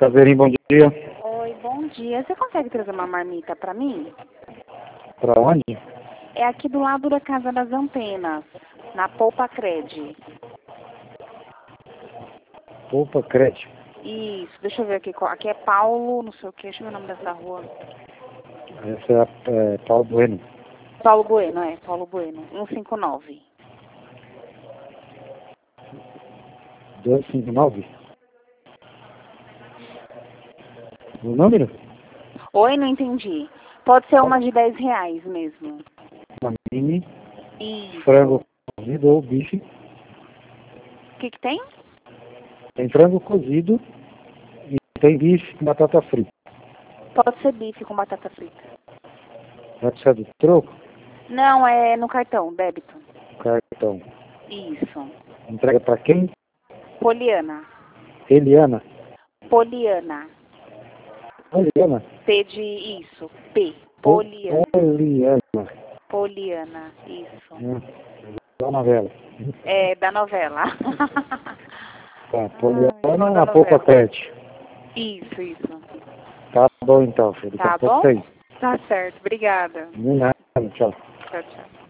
Caseirinho, bom dia. Oi, bom dia. Você consegue trazer uma marmita pra mim? Pra onde? É aqui do lado da Casa das Antenas, na Poupa Cred. Poupa Crédito. Isso, deixa eu ver aqui. Aqui é Paulo, não sei o que, deixa eu ver o nome dessa rua. Essa é Paulo Bueno. Paulo Bueno, Paulo Bueno, 159. 259? O número? Oi, não entendi. Pode ser uma de R$10 mesmo. Uma mini, Isso. frango cozido ou bife. O que tem? Tem frango cozido e tem bife com batata frita. Pode ser bife com batata frita. Vai precisar de troco? Não, é no cartão, débito. Cartão. Isso. Entrega pra quem? Poliana. Eliana. Poliana. Poliana. P de isso. P. Poliana. Poliana. Poliana. Isso. Da novela. É, da novela. Tá, Poliana da na Poupa novela. Crédito. Isso. Tá bom então, filho. Daqui Tá a pouco bom? tem. Tá certo. Obrigada. De nada, tchau. Tchau, tchau.